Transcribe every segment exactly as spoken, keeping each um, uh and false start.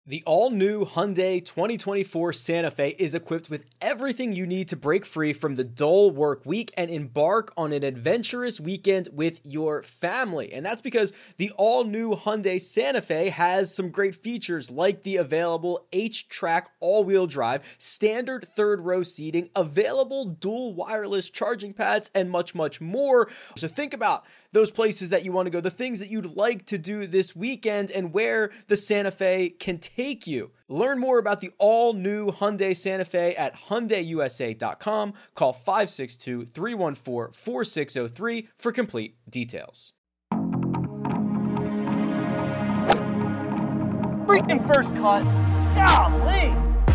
The all-new Hyundai twenty twenty-four Santa Fe is equipped with everything you need to break free from the dull work week and embark on an adventurous weekend with your family. And that's because the all-new Hyundai Santa Fe has some great features like the available H-Track all-wheel drive, standard third-row seating, available dual wireless charging pads, and much, much more. So think about those places that you want to go, the things that you'd like to do this weekend, and where the Santa Fe can take you. Learn more about the all-new Hyundai Santa Fe at Hyundai U S A dot com. Call five six two, three one four, four six zero three for complete details. Freaking first cut. Golly.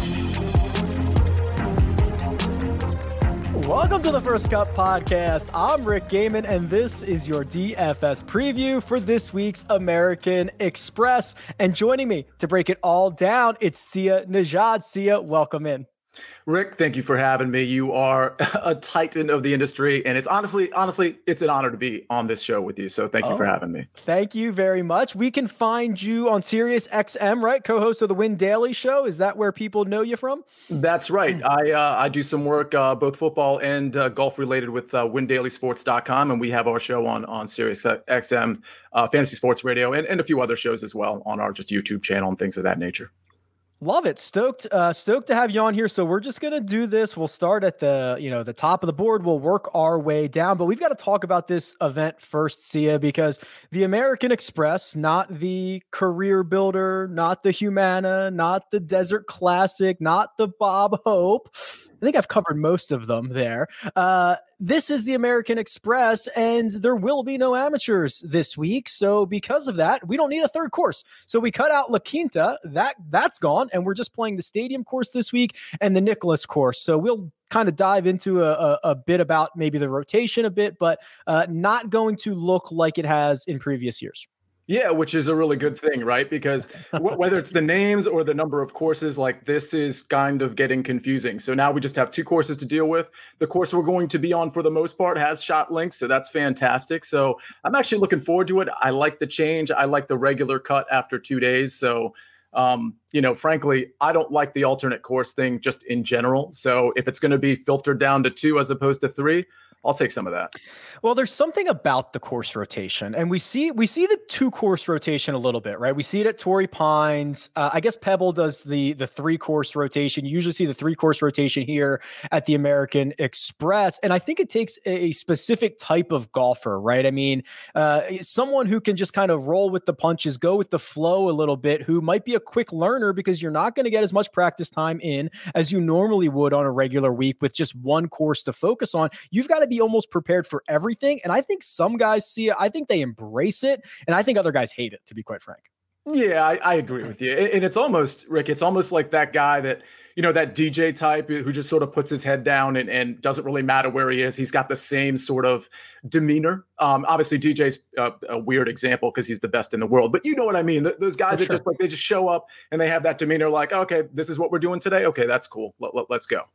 Welcome to the First Cut Podcast. I'm Rick Gaiman, and this is your D F S preview for this week's American Express. And joining me to break it all down, it's Sia Nejad. Sia, welcome in. Rick, thank you for having me. You are a titan of the industry, and it's honestly, honestly, it's an honor to be on this show with you. So thank you oh, for having me. Thank you very much. We can find you on Sirius X M, right? Co-host of the Win Daily Show. Is that where people know you from? That's right. I uh, I do some work, uh, both football and uh, golf related with uh, win daily sports dot com, and we have our show on on Sirius X M, uh, Fantasy Sports Radio, and, and a few other shows as well on our just YouTube channel and things of that nature. Love it. Stoked, uh, stoked to have you on here. So we're just going to do this. We'll start at the, you know, the top of the board. We'll work our way down, but we've got to talk about this event first, Sia, because the American Express, not the Career Builder, not the Humana, not the Desert Classic, not the Bob Hope. I think I've covered most of them there. Uh, this is the American Express, and there will be no amateurs this week. So because of that, we don't need a third course. So we cut out La Quinta. That, that's gone, and we're just playing the Stadium course this week and the Nicklaus course. So we'll kind of dive into a, a, a bit about maybe the rotation a bit, but uh, not going to look like it has in previous years. Yeah, which is a really good thing, right? Because w- whether it's the names or the number of courses, like this is kind of getting confusing. So now we just have two courses to deal with. The course we're going to be on for the most part has shot links, so that's fantastic. So I'm actually looking forward to it. I like the change. I like the regular cut after two days. So, um, you know, frankly, I don't like the alternate course thing just in general. So if it's going to be filtered down to two as opposed to three, I'll take some of that. Well, there's something about the course rotation, and we see we see the two course rotation a little bit, right? We see it at Torrey Pines. Uh, I guess Pebble does the the three course rotation. You usually see the three course rotation here at the American Express, and I think it takes a specific type of golfer, right? I mean, uh, someone who can just kind of roll with the punches, go with the flow a little bit, who might be a quick learner because you're not going to get as much practice time in as you normally would on a regular week with just one course to focus on. You've got to be almost prepared for everything. And I think some guys see it. I think they embrace it. And I think other guys hate it, to be quite frank. Yeah, I, I agree with you. And it's almost, Rick, it's almost like that guy that, you know, that D J type who just sort of puts his head down and, and doesn't really matter where he is. He's got the same sort of demeanor. Um, obviously, D J's a, a weird example because he's the best in the world. But you know what I mean? Th- those guys that sure. just like, they just show up and they have that demeanor like, okay, this is what we're doing today. Okay, that's cool. Let, let, let's go.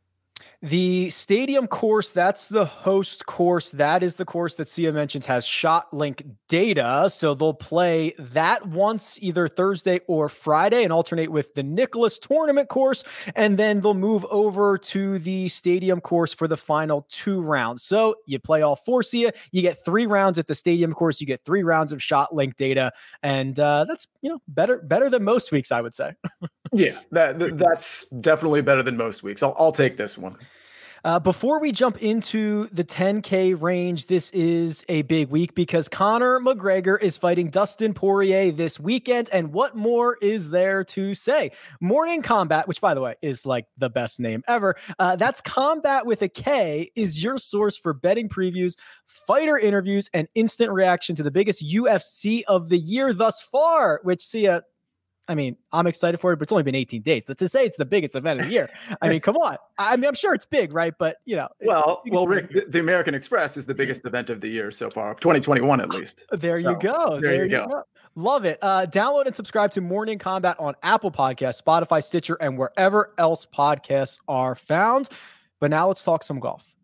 The Stadium course, that's the host course. That is the course that Sia mentions has shot link data. So they'll play that once either Thursday or Friday and alternate with the Nicklaus tournament course. And then they'll move over to the Stadium course for the final two rounds. So you play all four, Sia. You get three rounds at the Stadium course. You get three rounds of shot link data. And uh, that's, you know, better, better than most weeks, I would say. Yeah, that that's definitely better than most weeks. I'll I'll take this one. Uh, before we jump into the ten K range, this is a big week because Conor McGregor is fighting Dustin Poirier this weekend. And what more is there to say? Morning Combat, which by the way is like the best name ever. Uh, that's Combat with a K, is your source for betting previews, fighter interviews, and instant reaction to the biggest U F C of the year thus far, which Sia, I mean, I'm excited for it, but it's only been eighteen days. But to say it's the biggest event of the year, I mean, come on. I mean, I'm sure it's big, right? But, you know. Well, well, Rick, the, the American Express is the biggest event of the year so far, twenty twenty-one at least. There so, you go. There, there you go. go. Love it. Uh, download and subscribe to Morning Combat on Apple Podcasts, Spotify, Stitcher, and wherever else podcasts are found. But now let's talk some golf.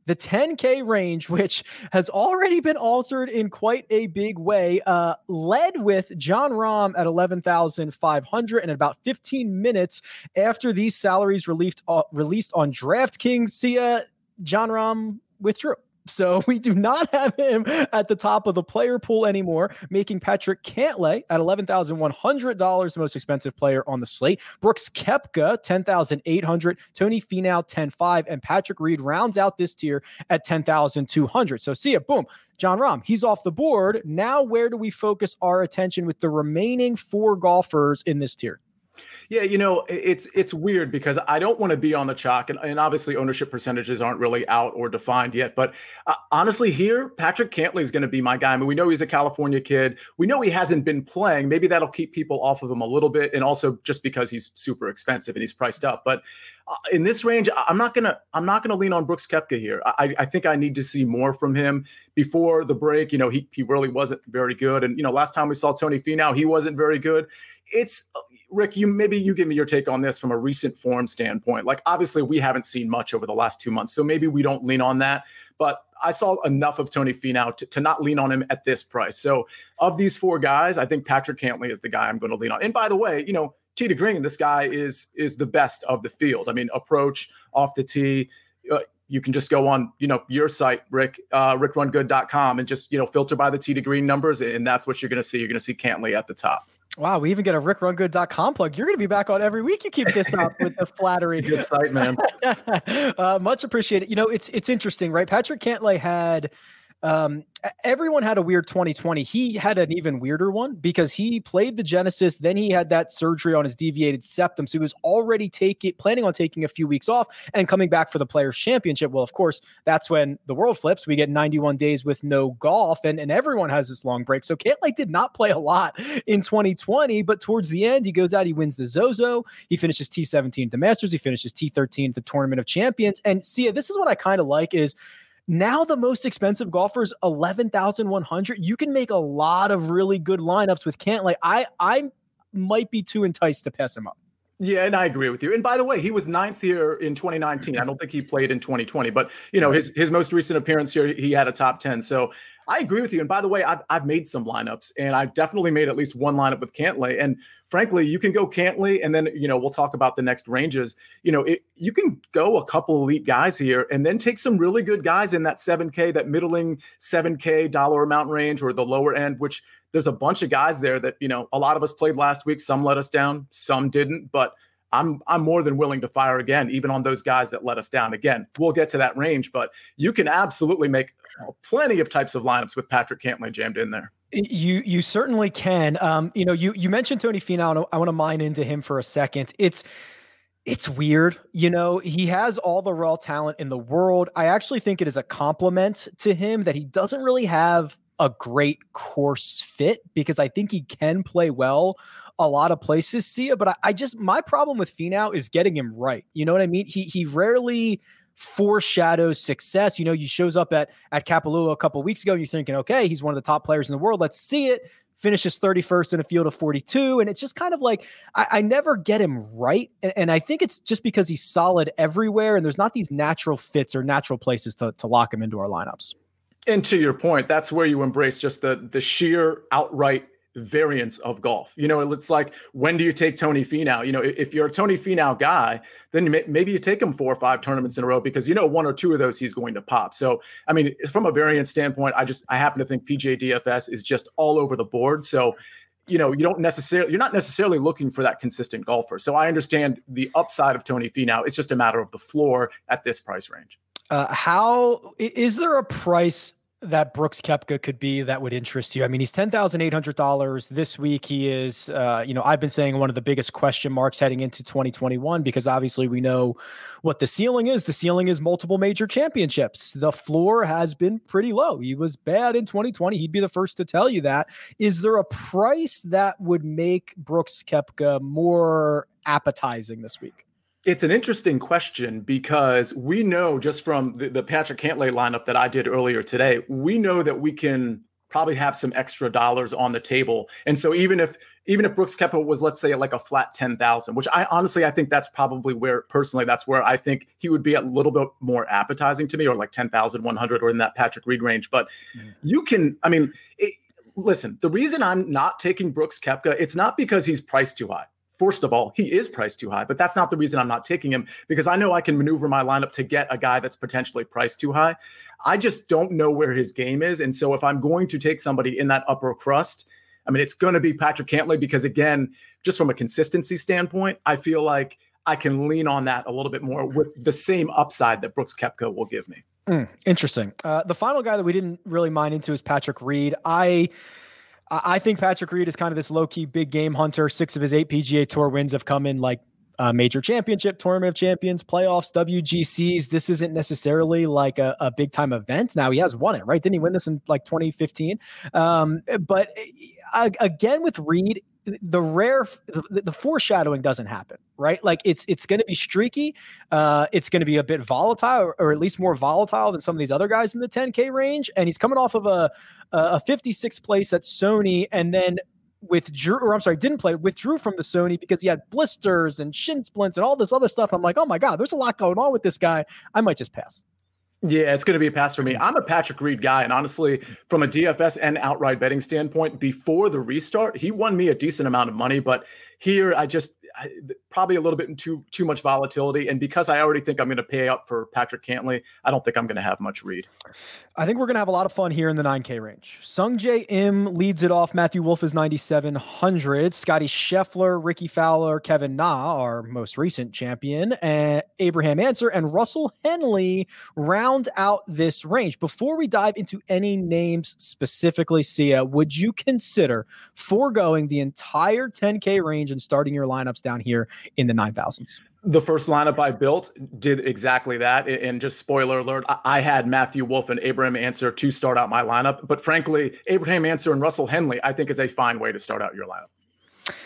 the ten K range, which has already been altered in quite a big way, uh, led with Jon Rahm at eleven thousand five hundred, and about fifteen minutes after these salaries released, uh, released on DraftKings, Sia, Jon Rahm withdrew. So we do not have him at the top of the player pool anymore, making Patrick Cantlay at eleven thousand one hundred dollars the most expensive player on the slate. Brooks Koepka, ten thousand eight hundred dollars. Tony Finau, ten thousand five hundred dollars. And Patrick Reed rounds out this tier at ten thousand two hundred dollars. So see it, boom. Jon Rahm, he's off the board. Now where do we focus our attention with the remaining four golfers in this tier? Yeah, you know, it's it's weird because I don't want to be on the chalk, and, and obviously ownership percentages aren't really out or defined yet. But uh, honestly, here, Patrick Cantlay is going to be my guy. I mean, we know he's a California kid. We know he hasn't been playing. Maybe that'll keep people off of him a little bit, and also just because he's super expensive and he's priced up. But uh, in this range, I'm not gonna I'm not gonna lean on Brooks Koepka here. I, I think I need to see more from him. Before the break, you know, he he really wasn't very good, and you know, last time we saw Tony Finau, he wasn't very good. It's Rick, you maybe you give me your take on this from a recent form standpoint. Like, obviously, we haven't seen much over the last two months, so maybe we don't lean on that. But I saw enough of Tony Finau to, to not lean on him at this price. So of these four guys, I think Patrick Cantlay is the guy I'm going to lean on. And by the way, you know, tee to green, this guy is is the best of the field. I mean, approach, off the tee. Uh, you can just go on, you know, your site, Rick, uh, rick run good dot com, and just, you know, filter by the tee to green numbers. And that's what you're going to see. You're going to see Cantlay at the top. Wow, we even get a rick run good dot com plug. You're going to be back on every week. You keep this up with the flattery. It's a good site, man. uh, much appreciated. You know, it's it's interesting, right? Patrick Cantlay had um, everyone had a weird twenty twenty. He had an even weirder one because he played the Genesis. Then he had that surgery on his deviated septum. So he was already taking, planning on taking a few weeks off and coming back for the Players Championship. Well, of course, that's when the world flips. We get ninety-one days with no golf, and, and everyone has this long break. So Cantlay did not play a lot in twenty twenty, but towards the end, he goes out, he wins the Zozo. He finishes T seventeen at the Masters. He finishes T thirteen at the Tournament of Champions. And see, this is what I kind of like is, now the most expensive golfers, eleven thousand one hundred. You can make a lot of really good lineups with Cantlay. I I might be too enticed to pass him up. Yeah, and I agree with you. And by the way, he was ninth here in twenty nineteen. I don't think he played in twenty twenty, but you know, his his most recent appearance here, he had a top ten. So I agree with you. And by the way, I've I've made some lineups, and I've definitely made at least one lineup with Cantlay. And frankly, you can go Cantlay, and then you know we'll talk about the next ranges. You know, it, you can go a couple elite guys here, and then take some really good guys in that seven K, that middling seven K dollar amount range, or the lower end. Which there's a bunch of guys there that you know a lot of us played last week. Some let us down, some didn't, but I'm I'm more than willing to fire again, even on those guys that let us down. Again, we'll get to that range, but you can absolutely make plenty of types of lineups with Patrick Cantlay jammed in there. You you certainly can. Um, you know, you you mentioned Tony Finau. I want to mine into him for a second. It's it's weird. You know, he has all the raw talent in the world. I actually think it is a compliment to him that he doesn't really have a great course fit, because I think he can play well a lot of places, Sia, but I, I just, my problem with Finau is getting him right. You know what I mean? He he rarely foreshadows success. You know, he shows up at, at Kapalua a couple of weeks ago and you're thinking, okay, he's one of the top players in the world. Let's see it. Finishes thirty-first in a field of forty-two. And it's just kind of like, I, I never get him right. And, and I think it's just because he's solid everywhere and there's not these natural fits or natural places to, to lock him into our lineups. And to your point, that's where you embrace just the the sheer outright variance of golf. You know, it's like, when do you take Tony Finau? You know, if you're a Tony Finau guy, then maybe you take him four or five tournaments in a row because, you know, one or two of those he's going to pop. So, I mean, from a variance standpoint, I just, I happen to think P G A D F S is just all over the board. So, you know, you don't necessarily, you're not necessarily looking for that consistent golfer. So I understand the upside of Tony Finau. It's just a matter of the floor at this price range. Uh, how, is there a price that Brooks Koepka could be that would interest you? I mean, he's ten thousand eight hundred dollars this week. He is, uh, you know, I've been saying one of the biggest question marks heading into twenty twenty-one, because obviously we know what the ceiling is. The ceiling is multiple major championships. The floor has been pretty low. He was bad in twenty twenty. He'd be the first to tell you that. Is there a price that would make Brooks Koepka more appetizing this week? It's an interesting question, because we know just from the, the Patrick Cantlay lineup that I did earlier today, we know that we can probably have some extra dollars on the table. And so even if even if Brooks Koepka was, let's say, like a flat ten thousand, which I honestly I think that's probably where personally that's where I think he would be a little bit more appetizing to me, or like ten thousand one hundred or in that Patrick Reed range. But mm-hmm. you can, I mean, it, listen, the reason I'm not taking Brooks Koepka, it's not because he's priced too high. First of all, he is priced too high, but that's not the reason I'm not taking him, because I know I can maneuver my lineup to get a guy that's potentially priced too high. I just don't know where his game is. And so if I'm going to take somebody in that upper crust, I mean, it's going to be Patrick Cantlay, because again, just from a consistency standpoint, I feel like I can lean on that a little bit more with the same upside that Brooks Koepka will give me. Mm, interesting. Uh, the final guy that we didn't really mind into is Patrick Reed. I I think Patrick Reed is kind of this low-key big game hunter. Six of his eight P G A Tour wins have come in like a major championship, tournament of champions, playoffs, W G Cs. This isn't necessarily like a, a big-time event. Now, he has won it, right? Didn't he win this in like twenty fifteen? Um, but uh, again, with Reed, the rare, the, the foreshadowing doesn't happen, right? Like it's, it's going to be streaky. Uh, it's going to be a bit volatile, or, or at least more volatile than some of these other guys in the ten K range. And he's coming off of a, a fifty-sixth place at Sony, and then withdrew, or I'm sorry, didn't play, withdrew from the Sony because he had blisters and shin splints and all this other stuff. I'm like, oh my God, there's a lot going on with this guy. I might just pass. Yeah, it's going to be a pass for me. I'm a Patrick Reed guy. And honestly, from a D F S and outright betting standpoint, before the restart, he won me a decent amount of money. But here, I just I, probably a little bit too too much volatility. And because I already think I'm going to pay up for Patrick Cantlay, I don't think I'm going to have much Reed. I think we're going to have a lot of fun here in the nine K range. Sungjae Im leads it off. Matthew Wolff is ninety-seven hundred. Scotty Scheffler, Ricky Fowler, Kevin Na, our most recent champion, and Abraham Ancer and Russell Henley round out this range. Before we dive into any names specifically, Sia, would you consider foregoing the entire ten K range and starting your lineups down here in the nine thousands? The first lineup I built did exactly that. And just spoiler alert, I had Matthew Wolff and Abraham Ancer to start out my lineup. But frankly, Abraham Ancer and Russell Henley, I think, is a fine way to start out your lineup.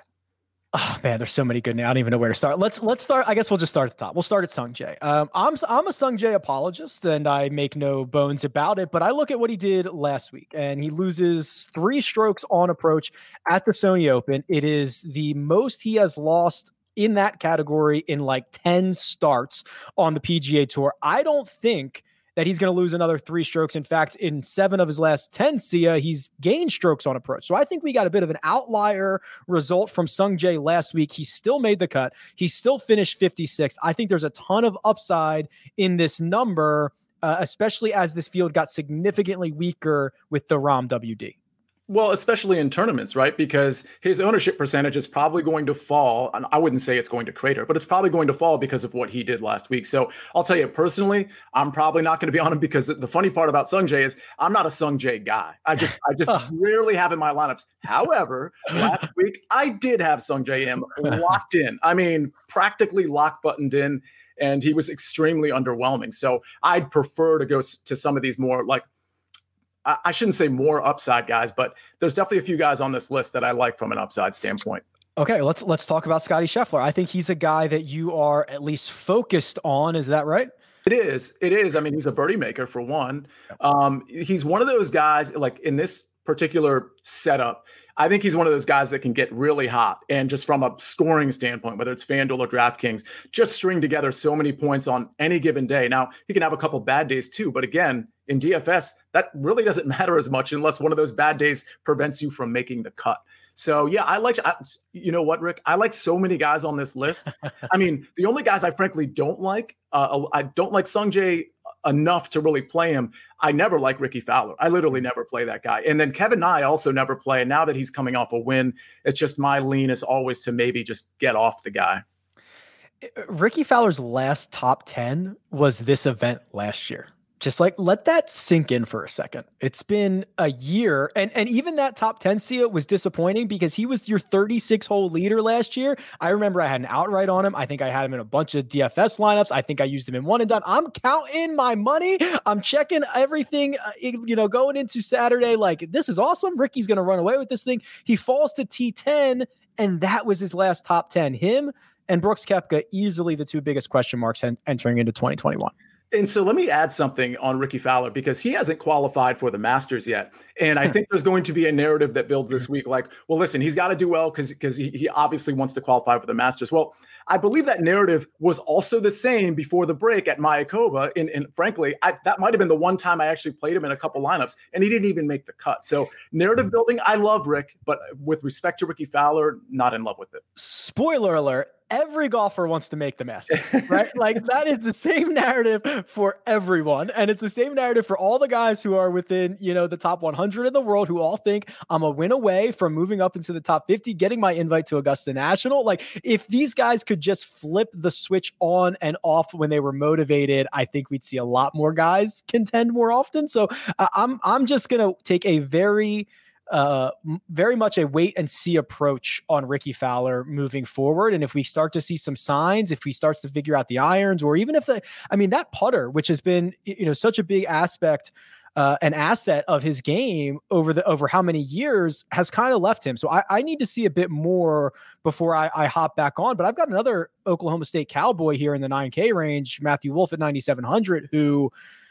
Oh man, there's so many good names. I don't even know where to start. Let's let's start. I guess we'll just start at the top. We'll start at Sungjae. Um, I'm I'm a Sungjae apologist, and I make no bones about it. But I look at what he did last week, and he loses three strokes on approach at the Sony Open. It is the most he has lost in that category in like ten starts on the P G A Tour. I don't think that he's going to lose another three strokes. In fact, in seven of his last ten, Sia, he's gained strokes on approach. So I think we got a bit of an outlier result from Sungjae last week. He still made the cut. He still finished fifty-sixth. I think there's a ton of upside in this number, uh, especially as this field got significantly weaker with the Rahm W D. Well, especially in tournaments, right? Because his ownership percentage is probably going to fall. And I wouldn't say it's going to crater, but it's probably going to fall because of what he did last week. So I'll tell you personally, I'm probably not going to be on him, because the funny part about Sungjae is I'm not a Sungjae guy. I just I just rarely have in my lineups. However, last week I did have Sungjae Im locked in. I mean, practically lock buttoned in, and he was extremely underwhelming. So I'd prefer to go to some of these more like, I shouldn't say more upside guys, but there's definitely a few guys on this list that I like from an upside standpoint. Okay, let's let's talk about Scotty Scheffler. I think he's a guy that you are at least focused on. Is that right? It is. It is. I mean, he's a birdie maker for one. Um, he's one of those guys, like in this particular setup, I think he's one of those guys that can get really hot. And just from a scoring standpoint, whether it's FanDuel or DraftKings, just string together so many points on any given day. Now, he can have a couple bad days too, but again, in D F S, that really doesn't matter as much unless one of those bad days prevents you from making the cut. So yeah, I like, I, you know what, Rick, I like so many guys on this list. I mean, the only guys I frankly don't like, uh, I don't like Sungjae enough to really play him. I never like Ricky Fowler. I literally never play that guy. And then Kevin Na, I also never play. And now that he's coming off a win, it's just my lean is always to maybe just get off the guy. Ricky Fowler's last top ten was this event last year. Just like, let that sink in for a second. It's been a year. And, and even that top ten, Sia, was disappointing because he was your thirty-six hole leader last year. I remember I had an outright on him. I think I had him in a bunch of D F S lineups. I think I used him in one and done. I'm counting my money. I'm checking everything, uh, you know, going into Saturday. Like, this is awesome. Ricky's going to run away with this thing. He falls to T ten, and that was his last top ten. Him and Brooks Koepka, easily the two biggest question marks en- entering into twenty twenty-one. And so let me add something on Rickie Fowler, because he hasn't qualified for the Masters yet. And I think there's going to be a narrative that builds this week like, well, listen, he's got to do well because because he, he obviously wants to qualify for the Masters. Well, I believe that narrative was also the same before the break at Mayakoba. And, and frankly, I, that might have been the one time I actually played him in a couple lineups, and he didn't even make the cut. So narrative building, I love Rick, but with respect to Rickie Fowler, not in love with it. Spoiler alert. Every golfer wants to make the Masters, right? Like that is the same narrative for everyone. And it's the same narrative for all the guys who are within, you know, the top one hundred in the world, who all think I'm a win away from moving up into the top fifty, getting my invite to Augusta National. Like if these guys could just flip the switch on and off when they were motivated, I think we'd see a lot more guys contend more often. So uh, I'm, I'm just going to take a very, Uh, very much a wait and see approach on Rickie Fowler moving forward. And if we start to see some signs, if he starts to figure out the irons, or even if the, I mean, that putter, which has been, you know, such a big aspect, uh, an asset of his game over the, over how many years, has kind of left him. So I, I need to see a bit more before I, I hop back on, but I've got another Oklahoma State Cowboy here in the nine K range, Matthew Wolff at ninety-seven hundred, who,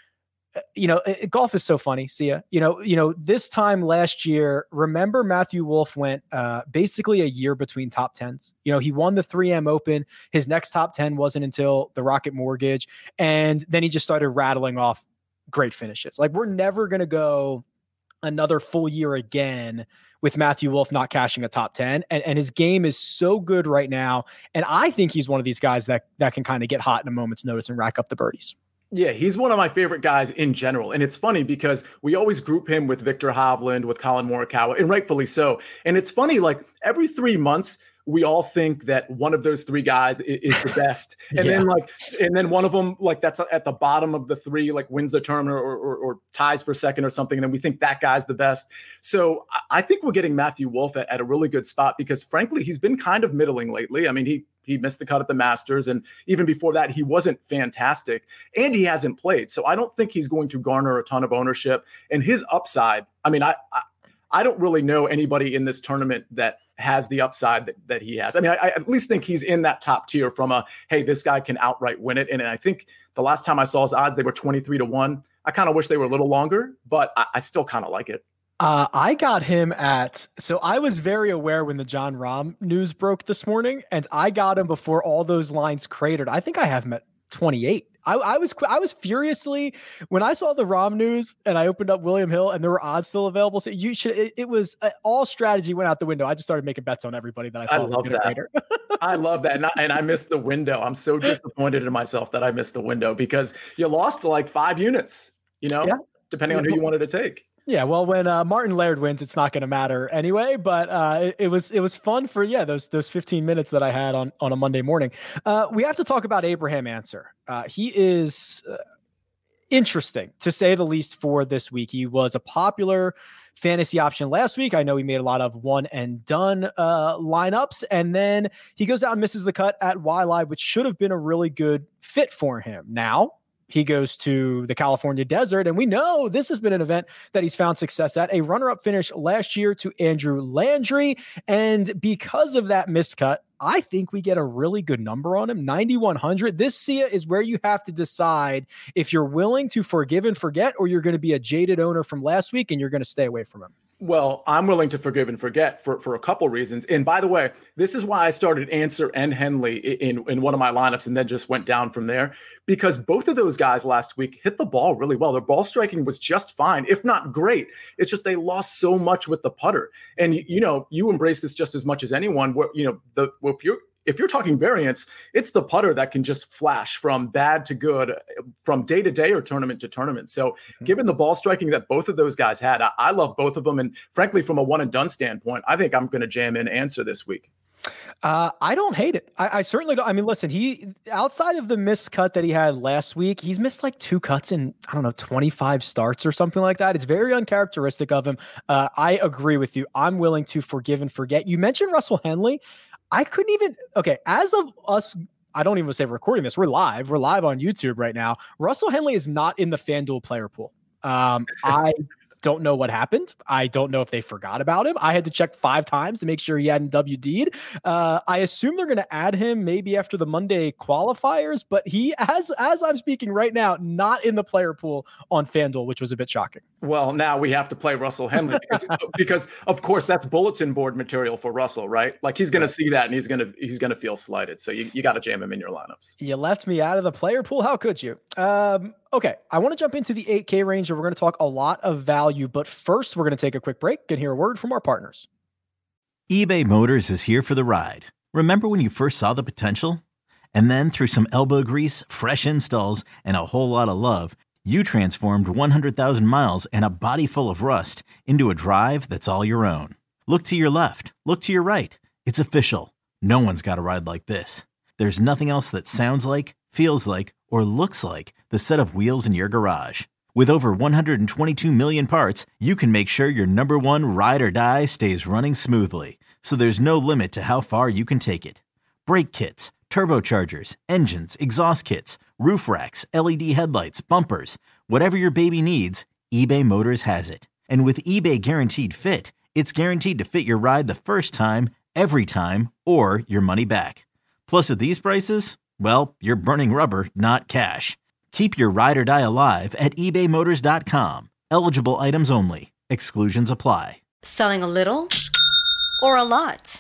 you know, it, golf is so funny. See ya. You know, you know, this time last year, remember Matthew Wolff went uh, basically a year between top tens. You know, he won the three M Open. His next top ten wasn't until the Rocket Mortgage. And then he just started rattling off great finishes. Like we're never going to go another full year again with Matthew Wolff not cashing a top ten. And, and his game is so good right now. And I think he's one of these guys that, that can kind of get hot in a moment's notice and rack up the birdies. Yeah, he's one of my favorite guys in general. And it's funny because we always group him with Victor Hovland, with Colin Morikawa, and rightfully so. And it's funny, like every three months, we all think that one of those three guys is, is the best. And yeah. then like, and then one of them, like that's at the bottom of the three, like wins the tournament or, or, or ties for second or something. And then we think that guy's the best. So I think we're getting Matthew Wolff at, at a really good spot because frankly, he's been kind of middling lately. I mean, he, he missed the cut at the Masters. And even before that, he wasn't fantastic and he hasn't played. So I don't think he's going to garner a ton of ownership, and his upside. I mean, I, I, I don't really know anybody in this tournament that has the upside that, that he has. I mean, I, I at least think he's in that top tier from a, hey, this guy can outright win it. And, and I think the last time I saw his odds, they were twenty-three to one. I kind of wish they were a little longer, but I, I still kind of like it. Uh, I got him at, so I was very aware when the Jon Rahm news broke this morning, and I got him before all those lines cratered. I think I have him at twenty-eight. I, I was I was furiously when I saw the Rahm news and I opened up William Hill and there were odds still available. So you should. It, it was uh, all strategy went out the window. I just started making bets on everybody that I thought. I love that. I love that, and I, and I missed the window. I'm so disappointed in myself that I missed the window because you lost like five units. You know, yeah. depending on who you wanted to take. Yeah, well, when uh, Martin Laird wins, it's not going to matter anyway. But uh, it, it was it was fun for yeah those those fifteen minutes that I had on on a Monday morning. Uh, we have to talk about Abraham Ancer. Uh, he is uh, interesting to say the least for this week. He was a popular fantasy option last week. I know he made a lot of one and done uh, lineups, and then he goes out and misses the cut at Waialae, which should have been a really good fit for him. Now he goes to the California desert, and we know this has been an event that he's found success at. A runner-up finish last year to Andrew Landry, and because of that missed cut, I think we get a really good number on him, ninety-one hundred. This, Sia, is where you have to decide if you're willing to forgive and forget, or you're going to be a jaded owner from last week and you're going to stay away from him. Well, I'm willing to forgive and forget for, for a couple reasons. And by the way, this is why I started Ancer and Henley in, in one of my lineups and then just went down from there, because both of those guys last week hit the ball really well. Their ball striking was just fine, if not great. It's just they lost so much with the putter. And, you, you know, you embrace this just as much as anyone. Where, you know, the if you're If you're talking variance, it's the putter that can just flash from bad to good, from day to day or tournament to tournament. So mm-hmm. given the ball striking that both of those guys had, I, I love both of them. And frankly, from a one and done standpoint, I think I'm going to jam in Ancer this week. Uh, I don't hate it. I, I certainly don't. I mean, listen, he, outside of the missed cut that he had last week, he's missed like two cuts in, I don't know, twenty-five starts or something like that. It's very uncharacteristic of him. Uh, I agree with you. I'm willing to forgive and forget. You mentioned Russell Henley. I couldn't even, okay, as of us, I don't even say recording this, we're live, we're live on YouTube right now. Russell Henley is not in the FanDuel player pool. Um, I don't know what happened. I don't know if they forgot about him. I had to check five times to make sure he hadn't W D'd. Uh, I assume they're going to add him maybe after the Monday qualifiers, but he, as as I'm speaking right now, not in the player pool on FanDuel, which was a bit shocking. Well, now we have to play Russell Henley because, because of course, that's bulletin board material for Russell, right? Like he's going to see that and he's going to he's going to feel slighted. So you, you got to jam him in your lineups. You left me out of the player pool. How could you? Um, okay, I want to jump into the eight K range and we're going to talk a lot of value. But first, we're going to take a quick break and hear a word from our partners. eBay Motors is here for the ride. Remember when you first saw the potential? And then through some elbow grease, fresh installs, and a whole lot of love, you transformed one hundred thousand miles and a body full of rust into a drive that's all your own. Look to your left. Look to your right. It's official. No one's got a ride like this. There's nothing else that sounds like, feels like, or looks like the set of wheels in your garage. With over one hundred twenty-two million parts, you can make sure your number one ride or die stays running smoothly. So there's no limit to how far you can take it. Brake kits, turbochargers, engines, exhaust kits, roof racks, L E D headlights, bumpers, whatever your baby needs, eBay Motors has it. And with eBay Guaranteed Fit, it's guaranteed to fit your ride the first time, every time, or your money back. Plus at these prices, well, you're burning rubber, not cash. Keep your ride or die alive at ebay motors dot com. Eligible items only. Exclusions apply. Selling a little or a lot?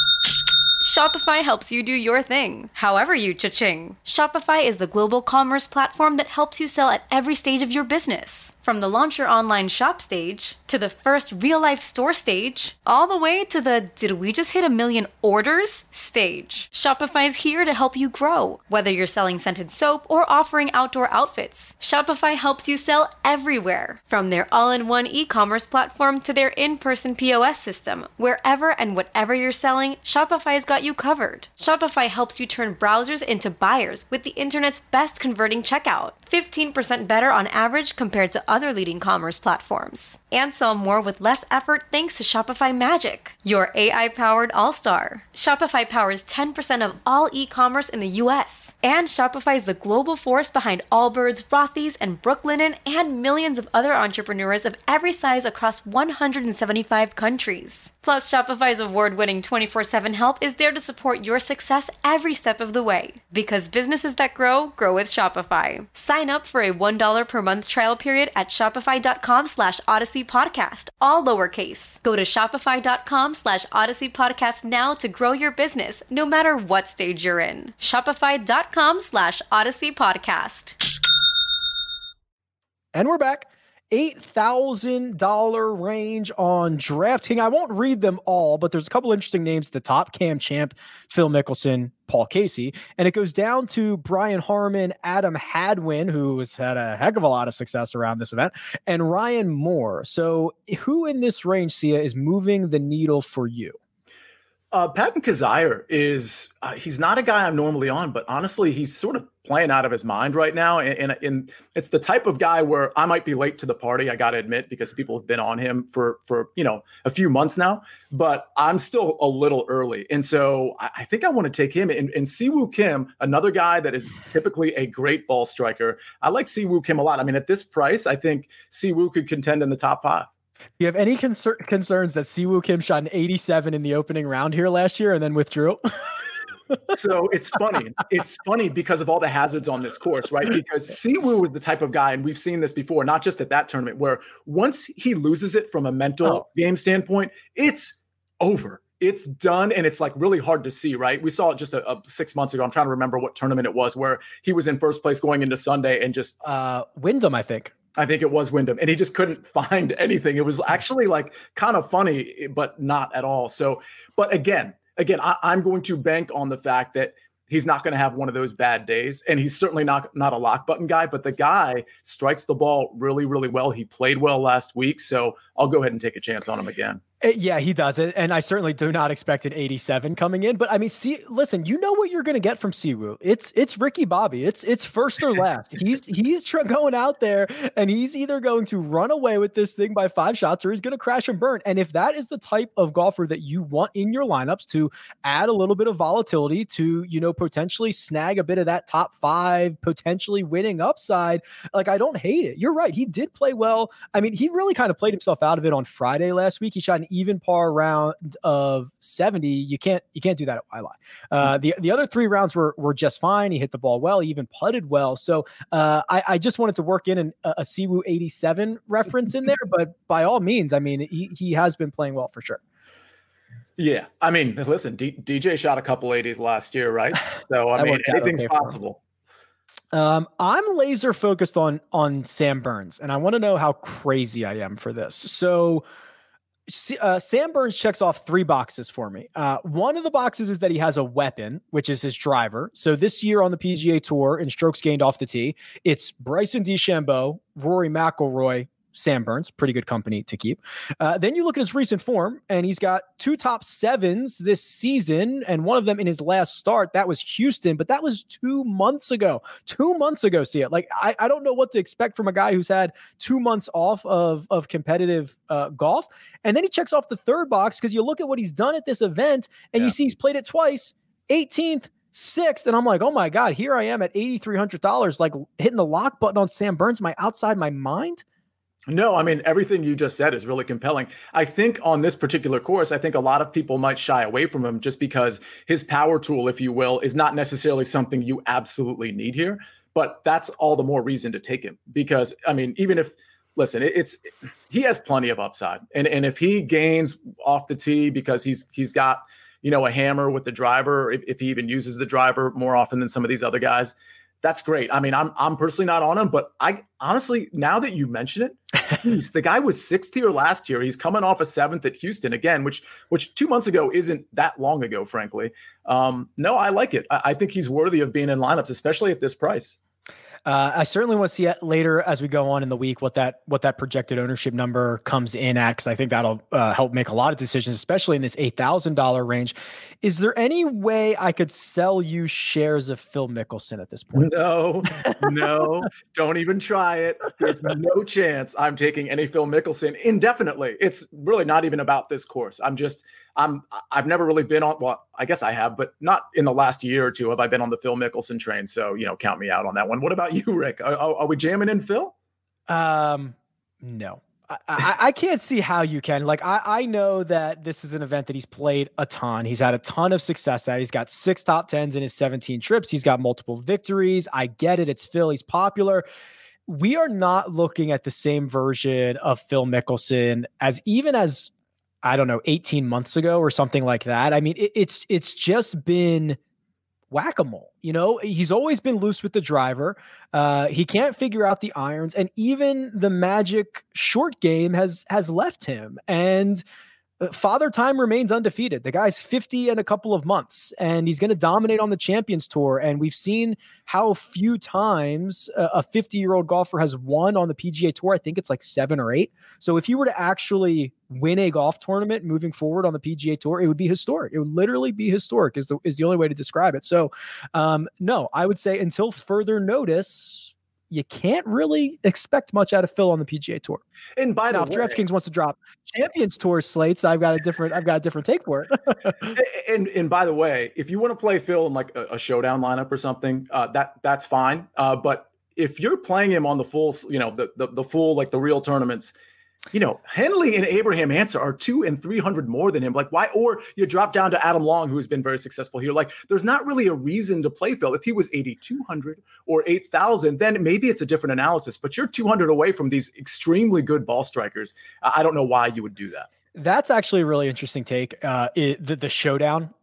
Shopify helps you do your thing, however you cha-ching. Shopify is the global commerce platform that helps you sell at every stage of your business. From the launch your online shop stage, to the first real-life store stage, all the way to the did we just hit a million orders stage. Shopify's here to help you grow. Whether you're selling scented soap or offering outdoor outfits, Shopify helps you sell everywhere. From their all-in-one e-commerce platform to their in-person P O S system, wherever and whatever you're selling, Shopify's got you covered. Shopify helps you turn browsers into buyers with the internet's best converting checkout. fifteen percent better on average compared to other leading commerce platforms. And sell more with less effort thanks to Shopify Magic, your A I-powered all-star. Shopify powers ten percent of all e-commerce in the U S. And Shopify is the global force behind Allbirds, Rothy's, and Brooklinen, and millions of other entrepreneurs of every size across one hundred seventy-five countries. Plus, Shopify's award-winning twenty-four seven help is there to support your success every step of the way. Because businesses that grow, grow with Shopify. Sign up for a one dollar per month trial period at shopify.com slash Odyssey Podcast, all lowercase. Go to shopify.com slash Odyssey Podcast now to grow your business, no matter what stage you're in. Shopify.com slash Odyssey Podcast. And we're back. eight thousand dollars range on DraftKings. I won't read them all, but there's a couple interesting names at the top. Cam Champ, Phil Mickelson, Paul Casey. And it goes down to Brian Harman, Adam Hadwin, who has had a heck of a lot of success around this event, and Ryan Moore. So who in this range, Sia, is moving the needle for you? Uh, Patton Kizzire is, uh, he's not a guy I'm normally on, but honestly, he's sort of playing out of his mind right now. And, and, and it's the type of guy where I might be late to the party, I got to admit, because people have been on him for, for, you know, a few months now, but I'm still a little early. And so I, I think I want to take him and, and Siwoo Kim, another guy that is typically a great ball striker. I like Siwoo Kim a lot. I mean, at this price, I think Siwoo could contend in the top five. Do you have any concer- concerns that Siwoo Kim shot an eighty-seven in the opening round here last year and then withdrew? So it's funny. It's funny because of all the hazards on this course, right? Because Siwoo is the type of guy, and we've seen this before, not just at that tournament, where once he loses it from a mental oh. game standpoint, it's over. It's done, and it's like really hard to see, right? We saw it just a, a six months ago. I'm trying to remember what tournament it was where he was in first place going into Sunday and just uh, Wyndham, I think. I think it was Wyndham, and he just couldn't find anything. It was actually like kind of funny, but not at all. So, but again, again, I, I'm going to bank on the fact that he's not going to have one of those bad days, and he's certainly not not a lock button guy. But the guy strikes the ball really, really well. He played well last week, so I'll go ahead and take a chance on him again. Yeah, he does it, and I certainly do not expect an eighty-seven coming in. But I mean, see, listen, you know what you're going to get from Siwoo. It's it's Ricky Bobby. It's it's first or last. he's he's tr- going out there, and he's either going to run away with this thing by five shots, or he's going to crash and burn. And if that is the type of golfer that you want in your lineups to add a little bit of volatility to, you know, potentially snag a bit of that top five, potentially winning upside, like I don't hate it. You're right. He did play well. I mean, he really kind of played himself out of it on Friday last week. He shot an even par round of seventy. You can't you can't do that at Waialae. Uh, the the other three rounds were were just fine. He hit the ball well. He even putted well. So uh, I, I just wanted to work in an, a, a Siwoo eighty-seven reference in there. But by all means, I mean he he has been playing well for sure. Yeah, I mean, listen, D- DJ shot a couple eighties last year, right? So I mean, anything's okay possible. Um, I'm laser focused on on Sam Burns, and I want to know how crazy I am for this. So. Uh, Sam Burns checks off three boxes for me. Uh, one of the boxes is that he has a weapon, which is his driver. So this year on the P G A Tour in strokes gained off the tee, it's Bryson DeChambeau, Rory McIlroy, Sam Burns, pretty good company to keep. Uh, then you look at his recent form, and he's got two top sevens this season, and one of them in his last start. That was Houston, but that was two months ago. Two months ago, see it. Like, I, I don't know what to expect from a guy who's had two months off of, of competitive uh, golf. And then he checks off the third box because you look at what he's done at this event, and yeah. you see he's played it twice, eighteenth, sixth, and I'm like, oh my God, here I am at eight thousand three hundred dollars, like hitting the lock button on Sam Burns. Am I outside my mind? No, I mean, everything you just said is really compelling. I think on this particular course, I think a lot of people might shy away from him just because his power tool, if you will, is not necessarily something you absolutely need here. But that's all the more reason to take him because, I mean, even if, listen, it, it's he has plenty of upside. And, and if he gains off the tee because he's he's got, you know, a hammer with the driver, if, if he even uses the driver more often than some of these other guys, that's great. I mean, I'm I'm personally not on him, but I honestly, now that you mention it, geez, the guy was sixth here last year. He's coming off a seventh at Houston again, which which two months ago isn't that long ago, frankly. Um, no, I like it. I, I think he's worthy of being in lineups, especially at this price. Uh, I certainly want to see it later as we go on in the week what that what that projected ownership number comes in at, because I think that'll uh, help make a lot of decisions, especially in this eight thousand dollars range. Is there any way I could sell you shares of Phil Mickelson at this point? No, no, don't even try it. There's no chance I'm taking any Phil Mickelson indefinitely. It's really not even about this course. I'm just I'm I've never really been on. Well, I guess I have, but not in the last year or two have I been on the Phil Mickelson train. So you know, count me out on that one. What about you, Rick? Are, are we jamming in Phil? Um, no. I, I, I can't see how you can. Like, I, I know that this is an event that he's played a ton. He's had a ton of success at. He's got six top tens in his seventeen trips. He's got multiple victories. I get it. It's Phil. He's popular. We are not looking at the same version of Phil Mickelson as even as, I don't know, eighteen months ago or something like that. I mean, it, it's it's just been whack-a-mole. You know, he's always been loose with the driver. Uh, he can't figure out the irons, and even the magic short game has has left him. And Father Time remains undefeated. The guy's fifty in a couple of months, and he's going to dominate on the Champions Tour. And we've seen how few times a fifty-year-old golfer has won on the P G A Tour. I think it's like seven or eight. So if he were to actually win a golf tournament moving forward on the P G A Tour, it would be historic. It would literally be historic is the, is the only way to describe it. So um, no, I would say until further notice, you can't really expect much out of Phil on the P G A Tour. And by now, the if way, DraftKings wants to drop Champions Tour slates, I've got a different, I've got a different take for it. and and by the way, if you want to play Phil in like a, a showdown lineup or something, uh, that that's fine. Uh, but if you're playing him on the full, you know, the the, the full like the real tournaments, you know, Henley and Abraham Answer are two and three hundred more than him. Like, why? Or you drop down to Adam Long, who has been very successful here. Like, there's not really a reason to play Phil. If he was eighty-two hundred or eight thousand, then maybe it's a different analysis. But you're two hundred away from these extremely good ball strikers. I don't know why you would do that. That's actually a really interesting take. Uh, it, the, the showdown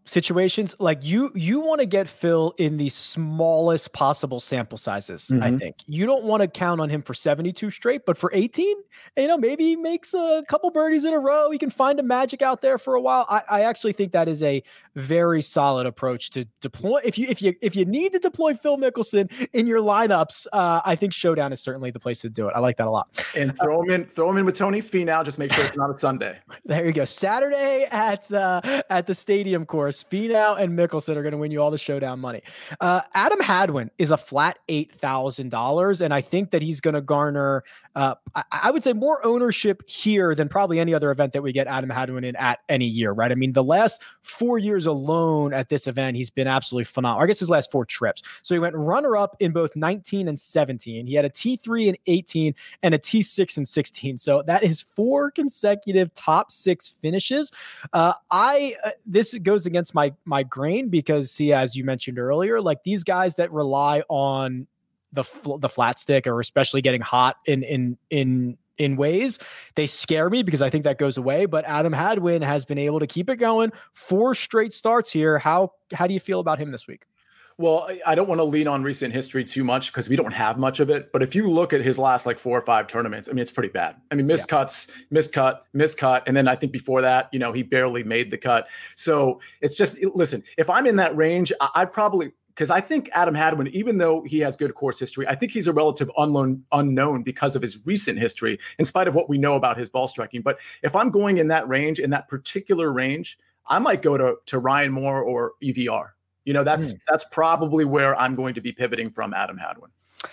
situations, like you you want to get Phil in the smallest possible sample sizes. Mm-hmm. I think you don't want to count on him for seventy-two straight, but for eighteen, you know, maybe he makes a couple birdies in a row. He can find a magic out there for a while. I, I actually think that is a very solid approach to deploy. If you if you if you need to deploy Phil Mickelson in your lineups, uh, I think Showdown is certainly the place to do it. I like that a lot. And throw him in, throw him in with Tony Finau. Just make sure it's not a Sunday. There you go. Saturday at uh, at the Stadium course. Finau and Mickelson are going to win you all the Showdown money. Uh, Adam Hadwin is a flat eight thousand dollars, and I think that he's going to garner, uh, I, I would say, more ownership here than probably any other event that we get Adam Hadwin in at any year, right? I mean, the last four years alone at this event, he's been absolutely phenomenal. I guess his last four trips. So he went runner-up in both nineteen and seventeen. He had a T three in eighteen and a T six in sixteen. So that is four consecutive top six finishes. Uh, I uh, this goes against my my grain because, see, as you mentioned earlier, like these guys that rely on the fl- the flat stick, or especially getting hot in in in in ways, they scare me because I think that goes away. But Adam Hadwin has been able to keep it going. Four straight starts here. How how do you feel about him this week? Well, I don't want to lean on recent history too much because we don't have much of it. But if you look at his last like four or five tournaments, I mean, it's pretty bad. I mean, missed yeah. cuts, missed cut, missed cut. And then I think before that, you know, he barely made the cut. So it's just, listen, if I'm in that range, I, I'd probably, because I think Adam Hadwin, even though he has good course history, I think he's a relative unknown unknown because of his recent history, in spite of what we know about his ball striking. But if I'm going in that range, in that particular range, I might go to, to Ryan Moore or E V R. You know, that's mm. that's probably where I'm going to be pivoting from Adam Hadwin.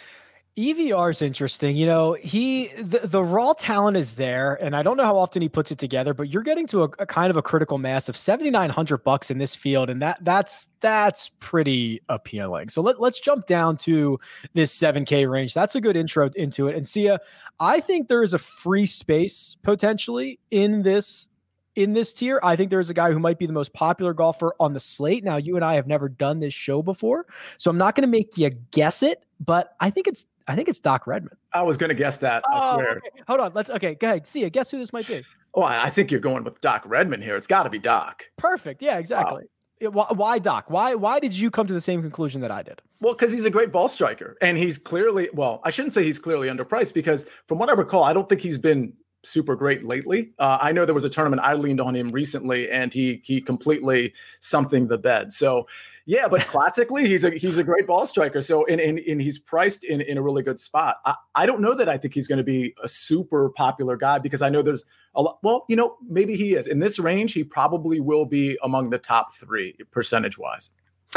E V R is interesting. You know, he the, the raw talent is there, and I don't know how often he puts it together, but you're getting to a, a kind of a critical mass of seventy-nine hundred bucks in this field, and that that's that's pretty appealing. So let, let's jump down to this seven K range. That's a good intro into it. And Sia, I think there is a free space potentially in this in this tier. I think there's a guy who might be the most popular golfer on the slate. Now, you and I have never done this show before, so I'm not going to make you guess it, but I think it's I think it's Doc Redman. I was going to guess that. I oh, swear. Okay. Hold on. Let's okay. Go ahead. See ya. Guess who this might be. Oh, I think you're going with Doc Redman here. It's got to be Doc. Perfect. Yeah, exactly. Wow. It, why, why Doc? Why why did you come to the same conclusion that I did? Well, because he's a great ball striker, and he's clearly well. I shouldn't say he's clearly underpriced because, from what I recall, I don't think he's been super great lately. Uh, I know there was a tournament I leaned on him recently, and he he completely something the bed. So. Yeah, but classically, he's a he's a great ball striker. So, and, and, and he's priced in, in a really good spot. I, I don't know that I think he's going to be a super popular guy because I know there's a lot. Well, you know, maybe he is. In this range, he probably will be among the top three percentage-wise.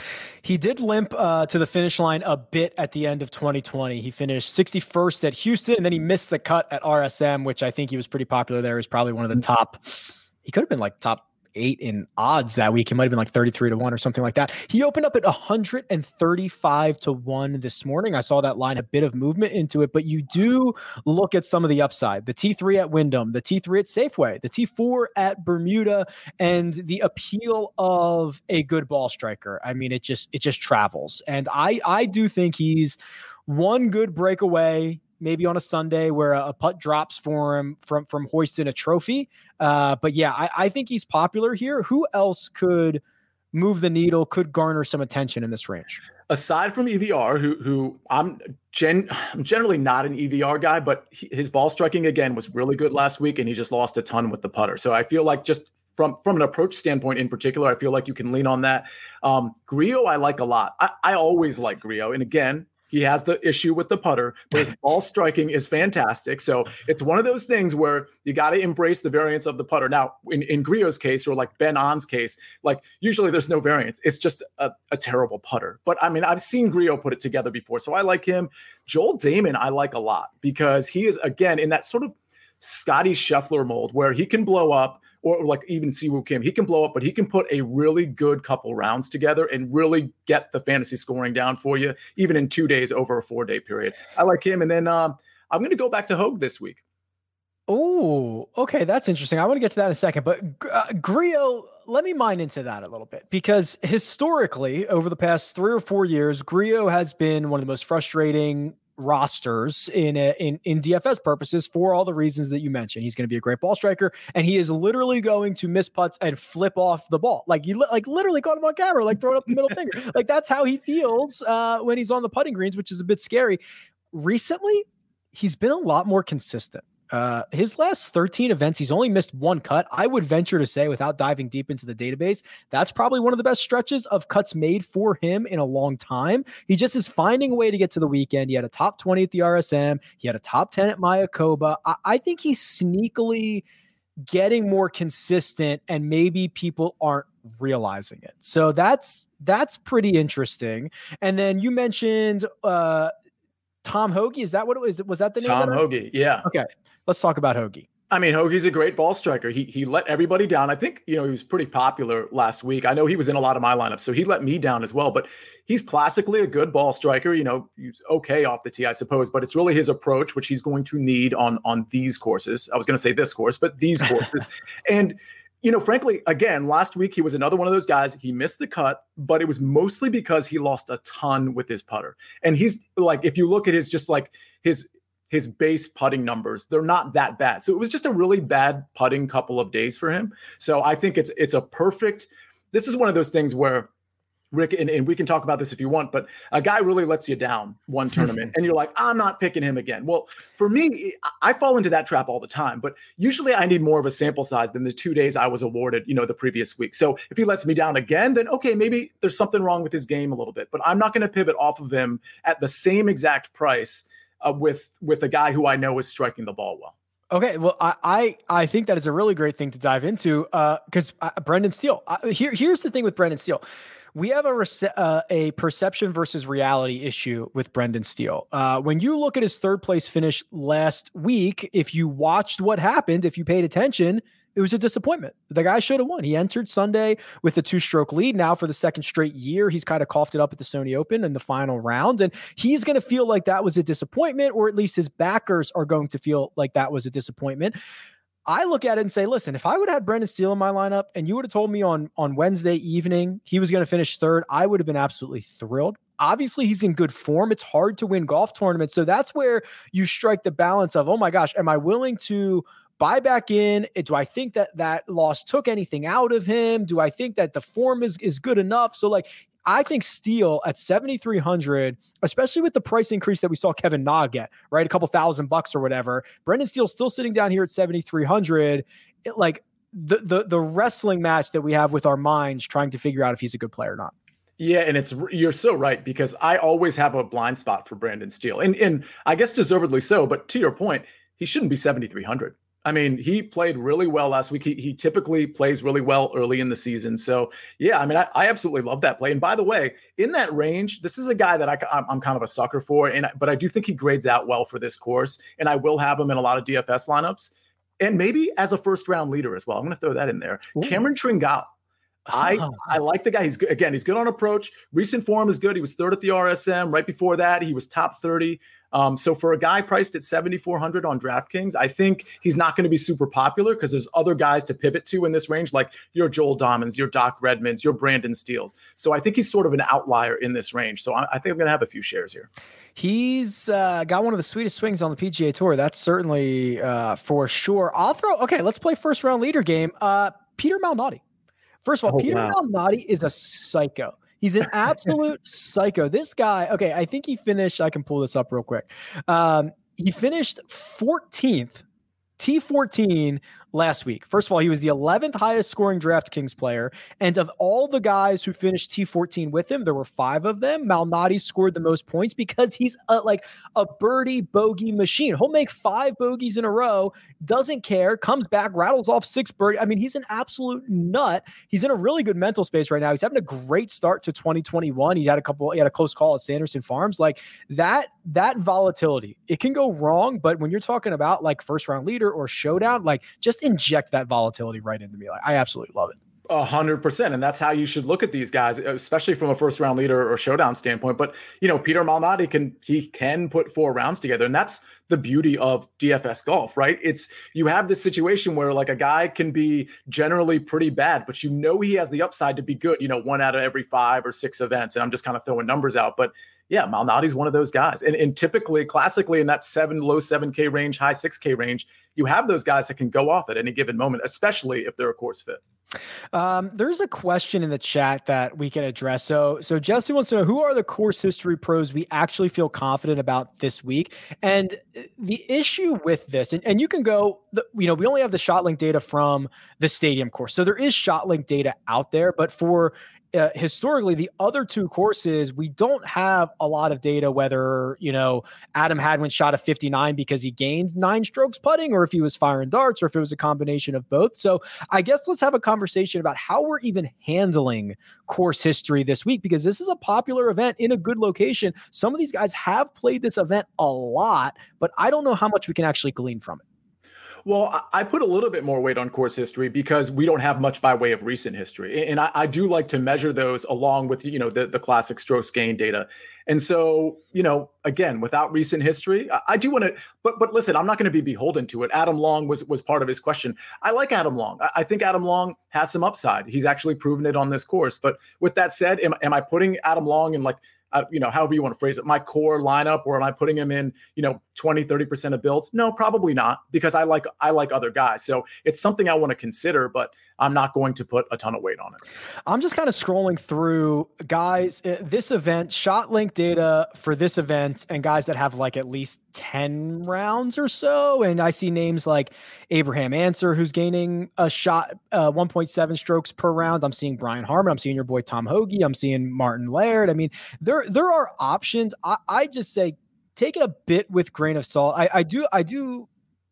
He did limp uh, to the finish line a bit at the end of twenty twenty. He finished sixty-first at Houston, and then he missed the cut at R S M, which I think he was pretty popular there. He's probably one of the top. He could have been like top eight in odds that week. It might have been like thirty-three to one or something like that. He opened up at one hundred thirty-five to one this morning. I saw that line, a bit of movement into it, but you do look at some of the upside. The T three at Wyndham, the T three at Safeway, the T four at Bermuda, and the appeal of a good ball striker. I mean, it just, it just travels. And I, I do think he's one good breakaway, maybe on a Sunday where a, a putt drops for him from, from hoisting a trophy. Uh, but yeah, I, I think he's popular here. Who else could move the needle, could garner some attention in this range? Aside from E V R, who who I'm gen, I'm generally not an E V R guy, but he, his ball striking again was really good last week, and he just lost a ton with the putter. So I feel like just from from an approach standpoint in particular, I feel like you can lean on that. Um, Grillo, I like a lot. I, I always like Grillo, and again, he has the issue with the putter, but his ball striking is fantastic. So it's one of those things where you got to embrace the variance of the putter. Now, in, in Grillo's case, or like Ben On's case, like usually there's no variance. It's just a, a terrible putter. But I mean, I've seen Grillo put it together before, so I like him. Joel Damon, I like a lot because he is, again, in that sort of Scotty Scheffler mold where he can blow up, or like even Siwoo Kim, he can blow up, but he can put a really good couple rounds together and really get the fantasy scoring down for you, even in two days over a four-day period. I like him. And then um, I'm going to go back to Hogue this week. Oh, okay. That's interesting. I want to get to that in a second, but uh, Grillo, let me mine into that a little bit because historically over the past three or four years, Grillo has been one of the most frustrating rosters in a, in in D F S purposes for all the reasons that you mentioned. He's going to be a great ball striker, and he is literally going to miss putts and flip off the ball. Like you like literally caught him on camera, like throwing up the middle finger. Like that's how he feels uh, when he's on the putting greens, which is a bit scary. Recently, he's been a lot more consistent. Uh, his last thirteen events, he's only missed one cut. I would venture to say, without diving deep into the database, that's probably one of the best stretches of cuts made for him in a long time. He just is finding a way to get to the weekend. He had a top twenty at the R S M. He had a top ten at Mayakoba. I, I think he's sneakily getting more consistent, and maybe people aren't realizing it. So that's that's pretty interesting. And then you mentioned uh, Tom Hoge. Is that what it was? Was that the name? Tom Hoge, yeah. Okay. Let's talk about Hoge. I mean, Hoagie's a great ball striker. He he let everybody down. I think, you know, he was pretty popular last week. I know he was in a lot of my lineups, so he let me down as well. But he's classically a good ball striker. You know, he's okay off the tee, I suppose. But it's really his approach, which he's going to need on, on these courses. I was going to say this course, but these courses. And, you know, frankly, again, last week he was another one of those guys. He missed the cut, but it was mostly because he lost a ton with his putter. And he's like, if you look at his just like his – his base putting numbers, they're not that bad. So it was just a really bad putting couple of days for him. So I think it's it's a perfect, this is one of those things where Rick, and, and we can talk about this if you want, but a guy really lets you down one tournament and you're like, I'm not picking him again. Well, for me, I fall into that trap all the time, but usually I need more of a sample size than the two days I was awarded, you know, the previous week. So if he lets me down again, then okay, maybe there's something wrong with his game a little bit, but I'm not going to pivot off of him at the same exact price Uh, with with a guy who I know is striking the ball well. Okay, well, I I, I think that is a really great thing to dive into because uh, uh, Brendan Steele. Uh, here here's the thing with Brendan Steele. We have a rece- uh, a perception versus reality issue with Brendan Steele. Uh, when you look at his third place finish last week, if you watched what happened, if you paid attention, it was a disappointment. The guy should have won. He entered Sunday with a two-stroke lead. Now for the second straight year, he's kind of coughed it up at the Sony Open in the final round. And he's going to feel like that was a disappointment, or at least his backers are going to feel like that was a disappointment. I look at it and say, listen, if I would have had Brendan Steele in my lineup and you would have told me on, on Wednesday evening he was going to finish third, I would have been absolutely thrilled. Obviously, he's in good form. It's hard to win golf tournaments. So that's where you strike the balance of, oh my gosh, am I willing to buy back in? Do I think that that loss took anything out of him? Do I think that the form is, is good enough? So like, I think Steele at seventy-three hundred, especially with the price increase that we saw Kevin Na get, right? A couple thousand bucks or whatever. Brendan Steele still sitting down here at seventy-three hundred. It, like the, the, the wrestling match that we have with our minds trying to figure out if he's a good player or not. Yeah, and it's you're so right, because I always have a blind spot for Brendan Steele. And, and I guess deservedly so, but to your point, he shouldn't be seventy-three hundred. I mean, he played really well last week. He, he typically plays really well early in the season. So, yeah, I mean, I, I absolutely love that play. And by the way, in that range, this is a guy that I, I'm, I'm kind of a sucker for. And but I do think he grades out well for this course. And I will have him in a lot of D F S lineups. And maybe as a first-round leader as well. I'm going to throw that in there. Ooh. Cameron Tringale. I I like the guy. He's good. Again, he's good on approach. Recent form is good. He was third at the R S M. Right before that, he was top thirty. Um, so for a guy priced at seventy-four hundred on DraftKings, I think he's not going to be super popular because there's other guys to pivot to in this range, like your Joel Dommons, your Doc Redmans, your Brandon Steeles. So I think he's sort of an outlier in this range. So I, I think I'm going to have a few shares here. He's uh, got one of the sweetest swings on the P G A Tour. That's certainly uh, for sure. I'll throw. Okay, let's play first round leader game. Uh, Peter Malnati. First of all, oh, Peter wow. Malnati is a psycho. He's an absolute psycho. This guy, okay, I think he finished, I can pull this up real quick. Um, he finished fourteenth, T fourteen last week. First of all, he was the eleventh highest scoring DraftKings player. And of all the guys who finished T fourteen with him, there were five of them. Malnati scored the most points because he's a, like a birdie bogey machine. He'll make five bogeys in a row, doesn't care, comes back, rattles off six birdie. I mean, he's an absolute nut. He's in a really good mental space right now. He's having a great start to twenty twenty-one. He had a couple, he had a close call at Sanderson Farms. Like that, that volatility, it can go wrong. But when you're talking about like first round leader or showdown, like just inject that volatility right into me. Like I absolutely love it. A hundred percent. And that's how you should look at these guys, especially from a first round leader or showdown standpoint. But, you know, Peter Malnati can, he can put four rounds together. And that's the the beauty of D F S golf, right? It's, you have this situation where like a guy can be generally pretty bad, but you know he has the upside to be good, you know, one out of every five or six events. And I'm just kind of throwing numbers out. But yeah, Malnati's one of those guys. And, and typically, classically, in that seven, low seven K range, high six K range, you have those guys that can go off at any given moment, especially if they're a course fit. Um, there's a question in the chat that we can address. So, so Jesse wants to know, who are the course history pros we actually feel confident about this week? And the issue with this, and, and you can go, the, you know, we only have the ShotLink data from the stadium course. So there is ShotLink data out there, but for Uh, historically, the other two courses, we don't have a lot of data whether, you know, Adam Hadwin shot a fifty-nine because he gained nine strokes putting, or if he was firing darts, or if it was a combination of both. So I guess let's have a conversation about how we're even handling course history this week, because this is a popular event in a good location. Some of these guys have played this event a lot, but I don't know how much we can actually glean from it. Well, I put a little bit more weight on course history because we don't have much by way of recent history. And I, I do like to measure those along with, you know, the, the classic strokes gain data. And so, you know, again, without recent history, I, I do want to, but but listen, I'm not going to be beholden to it. Adam Long was was part of his question. I like Adam Long. I, I think Adam Long has some upside. He's actually proven it on this course. But with that said, am, am I putting Adam Long in like, Uh, you know, however you want to phrase it, my core lineup, or am I putting him in, you know, twenty, thirty percent of builds? No, probably not, because I like, I like other guys. So it's something I want to consider, but I'm not going to put a ton of weight on it. I'm just kind of scrolling through guys, uh, this event, ShotLink data for this event, and guys that have like at least ten rounds or so. And I see names like Abraham Answer, who's gaining a shot, uh, one point seven strokes per round. I'm seeing Brian Harmon. I'm seeing your boy Tom Hoagie. I'm seeing Martin Laird. I mean, there, there are options. I, I just say, take it a bit with grain of salt. I, I do, I do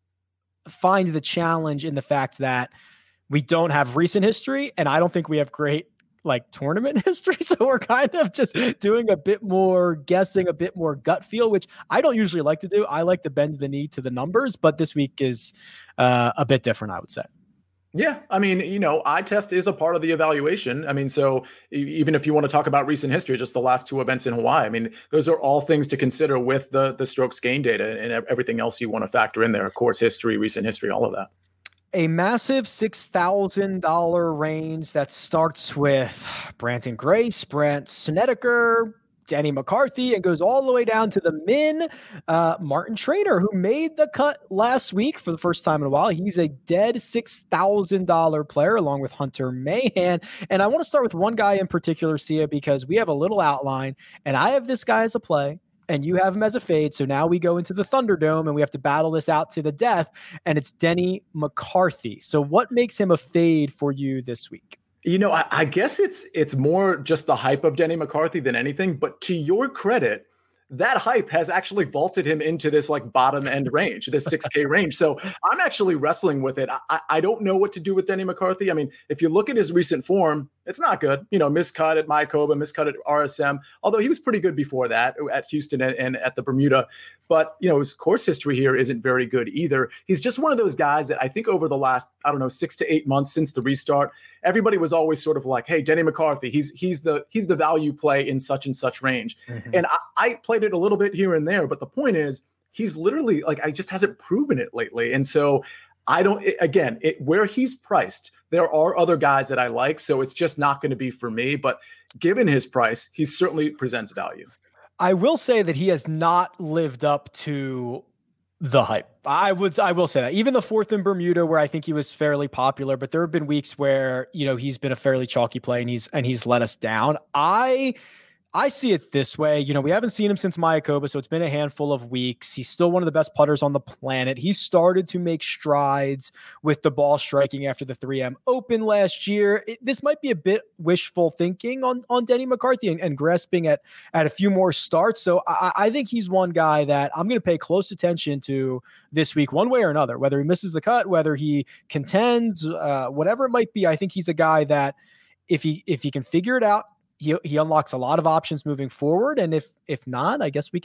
find the challenge in the fact that we don't have recent history, and I don't think we have great like tournament history. So we're kind of just doing a bit more guessing, a bit more gut feel, which I don't usually like to do. I like to bend the knee to the numbers, but this week is uh, a bit different, I would say. Yeah. I mean, you know, eye test is a part of the evaluation. I mean, so even if you want to talk about recent history, just the last two events in Hawaii, I mean, those are all things to consider with the, the strokes gain data and everything else you want to factor in there. Of course, history, recent history, all of that. A massive six thousand dollars range that starts with Branton Grace, Brant Snedeker, Denny McCarthy, and goes all the way down to the min, uh, Martin Trainer, who made the cut last week for the first time in a while. He's a dead six thousand dollars player along with Hunter Mahan. And I want to start with one guy in particular, Sia, because we have a little outline, and I have this guy as a play, and you have him as a fade. So now we go into the Thunderdome and we have to battle this out to the death, and it's Denny McCarthy. So what makes him a fade for you this week? You know, I, I guess it's it's more just the hype of Denny McCarthy than anything. But to your credit, that hype has actually vaulted him into this like bottom end range, this six K range. So I'm actually wrestling with it. I, I don't know what to do with Denny McCarthy. I mean, if you look at his recent form, it's not good. You know, miscut at Mayakoba, miscut at R S M, although he was pretty good before that at Houston and, and at the Bermuda. But, you know, his course history here isn't very good either. He's just one of those guys that I think over the last, I don't know, six to eight months since the restart, everybody was always sort of like, hey, Denny McCarthy, he's he's the he's the value play in such and such range. Mm-hmm. And I, I played it a little bit here and there. But the point is, he's literally like, I just hasn't proven it lately. And so I don't, it, again, it, where he's priced, there are other guys that I like, so it's just not going to be for me. But given his price, he certainly presents value. I will say that he has not lived up to the hype. I would, I will say that. Even the fourth in Bermuda, where I think he was fairly popular, but there have been weeks where, you know, he's been a fairly chalky play and he's and he's let us down. I I see it this way. You know, we haven't seen him since Mayakoba, so it's been a handful of weeks. He's still one of the best putters on the planet. He started to make strides with the ball striking after the three M Open last year. It, this might be a bit wishful thinking on, on Denny McCarthy and, and grasping at, at a few more starts. So I, I think he's one guy that I'm going to pay close attention to this week, one way or another, whether he misses the cut, whether he contends, uh, whatever it might be. I think he's a guy that if he, if he can figure it out, He, he unlocks a lot of options moving forward. And if if not, I guess we can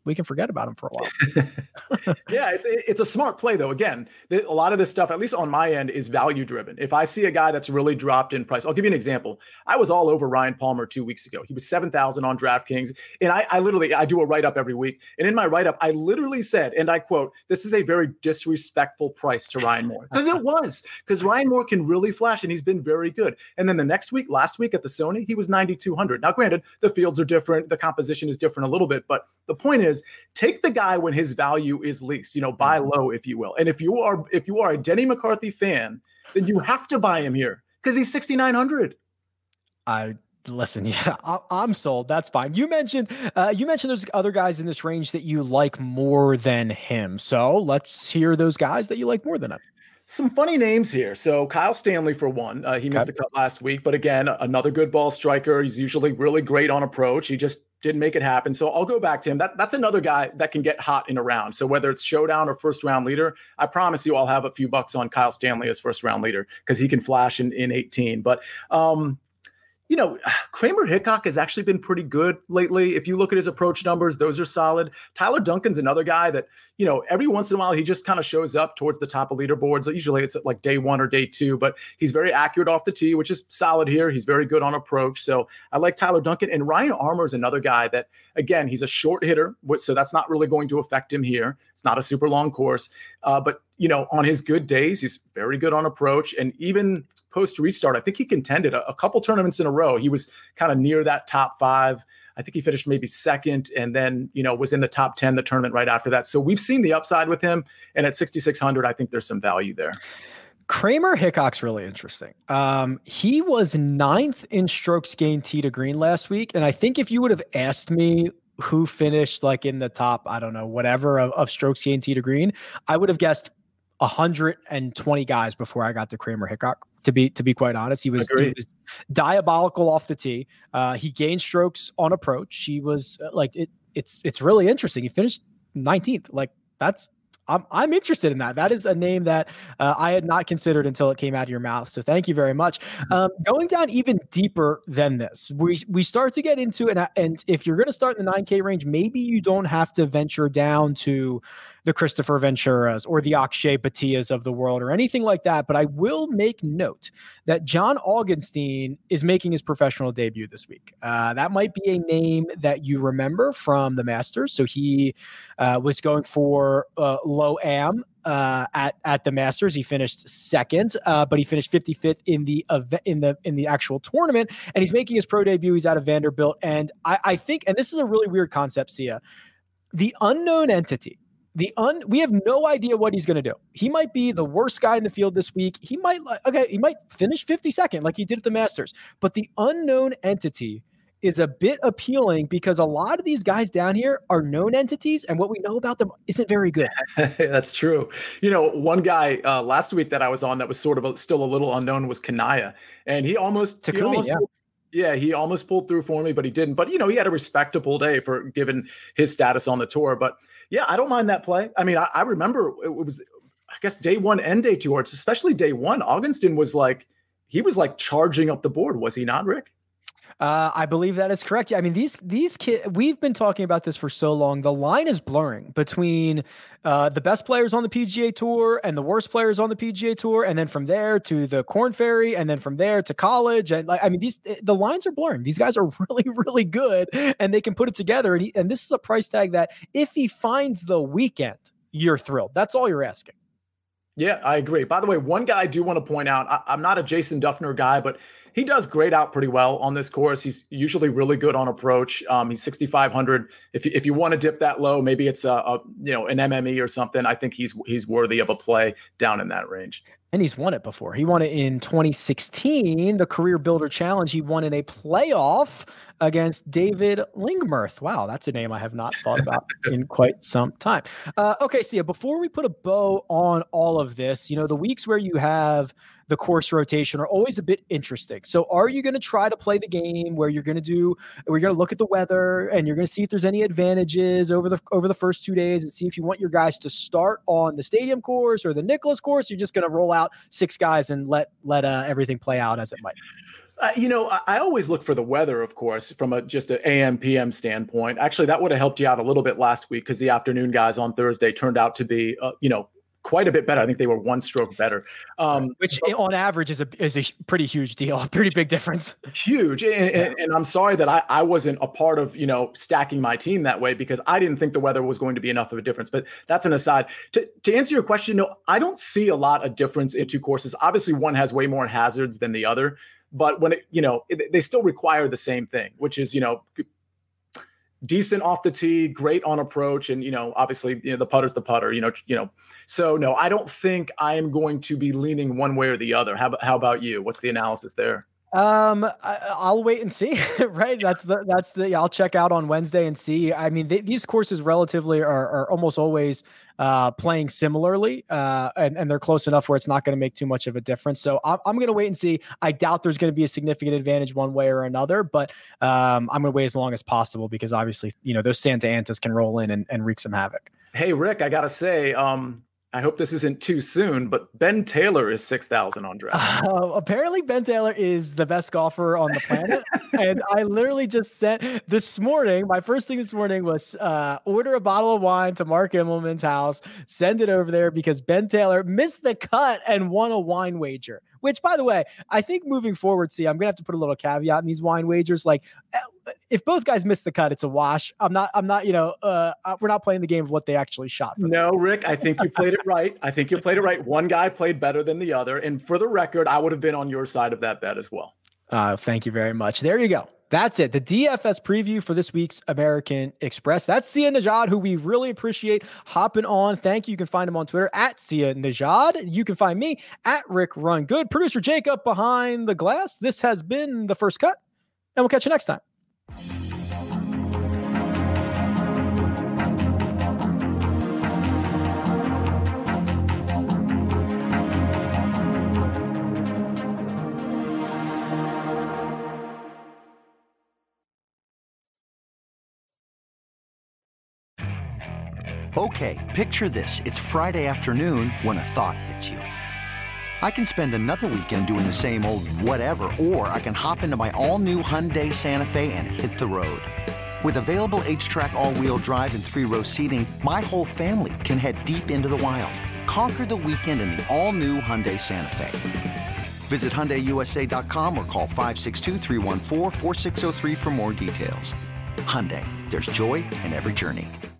we can forget about him for a while. Yeah, it's it's a smart play though. Again, the, a lot of this stuff, at least on my end, is value driven. If I see a guy that's really dropped in price, I'll give you an example. I was all over Ryan Palmer two weeks ago. He was seven thousand on DraftKings, and I, I literally I do a write up every week, and in my write up, I literally said, and I quote, "This is a very disrespectful price to Ryan Moore," because it was, because Ryan Moore can really flash, and he's been very good. And then the next week, last week at the Sony, he was ninety-two hundred. Now, granted, the fields are different, the composition is different a little bit, but the point is, take the guy when his value is least, you know, buy low, if you will. And if you are if you are a Denny McCarthy fan, then you have to buy him here because he's sixty-nine hundred. I listen, yeah, I, I'm sold. That's fine. You mentioned uh, you mentioned there's other guys in this range that you like more than him. So let's hear those guys that you like more than him. Some funny names here. So Kyle Stanley, for one, uh, he missed the cut last week, but again, another good ball striker. He's usually really great on approach. He just didn't make it happen. So I'll go back to him. That, that's another guy that can get hot in a round. So whether it's showdown or first round leader, I promise you I'll have a few bucks on Kyle Stanley as first round leader because he can flash in, in eighteen. But, um, you know, Kramer Hickok has actually been pretty good lately. If you look at his approach numbers, those are solid. Tyler Duncan's another guy that, you know, every once in a while, he just kind of shows up towards the top of leaderboards. Usually it's at like day one or day two, but he's very accurate off the tee, which is solid here. He's very good on approach. So I like Tyler Duncan. And Ryan Armour is another guy that, again, he's a short hitter, so that's not really going to affect him here. It's not a super long course. Uh, but, you know, on his good days, he's very good on approach. And even post restart, I think he contended a, a couple tournaments in a row. He was kind of near that top five. I think he finished maybe second and then, you know, was in the top ten, the tournament right after that. So we've seen the upside with him. And at sixty-six hundred, I think there's some value there. Kramer Hickok's really interesting. Um, he was ninth in strokes gained tee to green last week. And I think if you would have asked me who finished like in the top, I don't know, whatever of, of strokes gained tee to green, I would have guessed one hundred twenty guys before I got to Kramer Hickok. To be to be quite honest, he was, he was diabolical off the tee. Uh, he gained strokes on approach. He was uh, like it. It's it's really interesting. He finished nineteenth. Like that's I'm I'm interested in that. That is a name that uh, I had not considered until it came out of your mouth. So thank you very much. Um, going down even deeper than this, we we start to get into it. And, and if you're going to start in the nine K range, maybe you don't have to venture down to the Christopher Venturas or the Akshay Bhatias of the world or anything like that. But I will make note that John Augenstein is making his professional debut this week. Uh, that might be a name that you remember from the Masters. So he uh, was going for uh, low am uh, at at the Masters. He finished second, uh, but he finished fifty-fifth in the event in the in the actual tournament. And he's making his pro debut. He's out of Vanderbilt, and I, I think, and this is a really weird concept, Sia, the unknown entity. The un we have no idea what he's going to do. He might be the worst guy in the field this week. He might, okay, he might finish fifty-second like he did at the Masters, but the unknown entity is a bit appealing because a lot of these guys down here are known entities and what we know about them isn't very good. That's true. You know, one guy uh, last week that I was on that was sort of a, still a little unknown was Kanaya, and he almost, Takumi, he almost yeah. Yeah, he almost pulled through for me, but he didn't. But, you know, he had a respectable day for given his status on the tour. But, yeah, I don't mind that play. I mean, I, I remember it was, I guess, day one and day two, or especially day one, Augenstein was like, he was like charging up the board. Was he not, Rick? Uh, I believe that is correct. Yeah, I mean, these these kids, we've been talking about this for so long. The line is blurring between uh, the best players on the P G A Tour and the worst players on the P G A Tour, and then from there to the Korn Ferry, and then from there to college. And like, I mean, these the lines are blurring. These guys are really, really good, and they can put it together. And he, and this is a price tag that if he finds the weekend, you're thrilled. That's all you're asking. Yeah, I agree. By the way, one guy I do want to point out, I, I'm not a Jason Duffner guy, but he does grade out pretty well on this course. He's usually really good on approach. Um, he's sixty-five hundred. If you, if you want to dip that low, maybe it's a, a you know an M M E or something. I think he's he's worthy of a play down in that range. And he's won it before. He won it in twenty sixteen, the Career Builder Challenge. He won in a playoff against David Lingmerth. Wow, that's a name I have not thought about in quite some time. Uh, okay, Sia, before we put a bow on all of this, you know, the weeks where you have the course rotation are always a bit interesting. So are you going to try to play the game where you're going to do, we're going to look at the weather and you're going to see if there's any advantages over the, over the first two days and see if you want your guys to start on the Stadium course or the Nicklaus course? You're just going to roll out six guys and let, let uh, everything play out as it might. Uh, you know, I, I always look for the weather, of course, from a just an A M P M standpoint. Actually, that would have helped you out a little bit last week because the afternoon guys on Thursday turned out to be, uh, you know, quite a bit better. I think they were one stroke better, um, which but, on average is a is a pretty huge deal, a pretty big difference. Huge, and, yeah. and, and I'm sorry that I, I wasn't a part of you know stacking my team that way because I didn't think the weather was going to be enough of a difference. But that's an aside. To to answer your question, no, I don't see a lot of difference in two courses. Obviously, one has way more hazards than the other. But when it, you know, it, they still require the same thing, which is, you know, decent off the tee, great on approach. And, you know, obviously, you know, the putter's the putter, you know, you know, so no, I don't think I am going to be leaning one way or the other. How, how about you? What's the analysis there? Um, I, I'll wait and see, right? That's the, that's the, I'll check out on Wednesday and see. I mean, they, these courses relatively are, are almost always uh, playing similarly, uh, and, and they're close enough where it's not going to make too much of a difference. So I'm, I'm going to wait and see. I doubt there's going to be a significant advantage one way or another, but um, I'm going to wait as long as possible because obviously, you know, those Santa Antas can roll in and, and wreak some havoc. Hey, Rick, I got to say, um, I hope this isn't too soon, but Ben Taylor is six thousand on draft. Uh, apparently Ben Taylor is the best golfer on the planet. And I literally just sent this morning, my first thing this morning was uh, order a bottle of wine to Mark Immelman's house, send it over there because Ben Taylor missed the cut and won a wine wager. Which, by the way, I think moving forward, see, I'm going to have to put a little caveat in these wine wagers. Like, if both guys miss the cut, it's a wash. I'm not, I'm not, you know, uh, we're not playing the game of what they actually shot. For no, Rick, I think you played it right. I think you played it right. One guy played better than the other. And for the record, I would have been on your side of that bet as well. Uh, thank you very much. There you go. That's it. The D F S preview for this week's American Express. That's Sia Nejad, who we really appreciate hopping on. Thank you. You can find him on Twitter at Sia Nejad. You can find me at Rick Run Good. Producer Jacob behind the glass. This has been The First Cut, and we'll catch you next time. Okay, picture this. It's Friday afternoon when a thought hits you. I can spend another weekend doing the same old whatever, or I can hop into my all-new Hyundai Santa Fe and hit the road. With available H-Track all-wheel drive and three-row seating, my whole family can head deep into the wild. Conquer the weekend in the all-new Hyundai Santa Fe. Visit Hyundai U S A dot com or call five six two, three one four, four six zero three for more details. Hyundai, there's joy in every journey.